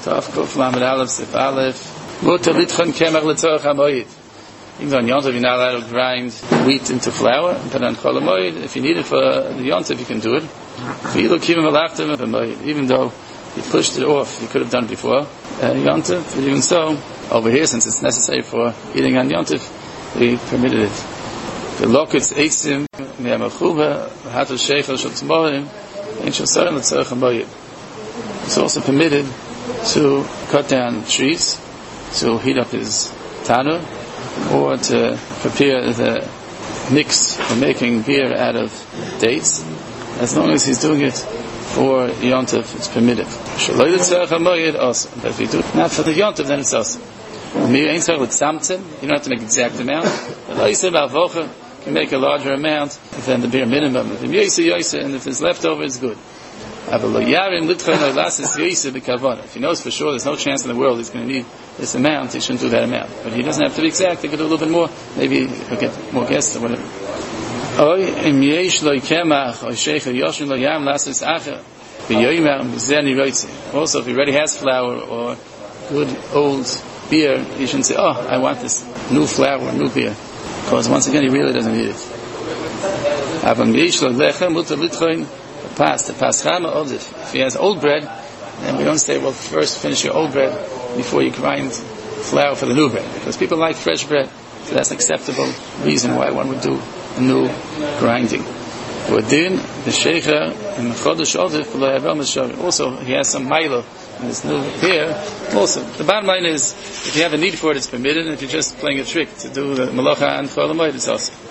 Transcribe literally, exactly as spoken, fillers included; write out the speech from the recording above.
Tov Kuf Lamed Aleph Sif Aleph. Mutar Litchon Kemach L'Tzorach HaMoed. Even though on Yontif you're not allowed to grind wheat into flour and put it on Chol HaMoed. If you need it for the Yontif, you can do it. Even though you pushed it off, you could have done it before uh, Yontif. But even so, over here, since it's necessary for eating on Yontif, we permitted it. The lokitz eitzim me'amachuba hatul sheichel shel tzmorim ein shel soren l'tzorach hamoyed. It's also permitted to cut down trees to heat up his tanur, or to prepare the mix for making beer out of dates. As long as he's doing it for Yontif, it's permitted. Shaloi l'tzorach hamoyed also. But if you do it not for the Yontif, then it's also. You don't have to make exact amount. You can make a larger amount than the bare minimum. And if there's leftover, it's good. If he knows for sure there's no chance in the world he's going to need this amount, he shouldn't do that amount. But he doesn't have to be exact. He could do a little bit more. Maybe he'll get more guests or whatever. Also, if he already has flour or good old beer, he shouldn't say, oh, I want this new flour, new beer. Because once again, he really doesn't need it. If he has old bread, then we don't say, well, first finish your old bread before you grind flour for the new bread. Because people like fresh bread, so that's an acceptable reason why one would do a new grinding. Also, he has some milo in this new beer. Also, the bottom line is, if you have a need for it, it's permitted, and if you're just playing a trick to do the malacha and chol hamoed, it's also.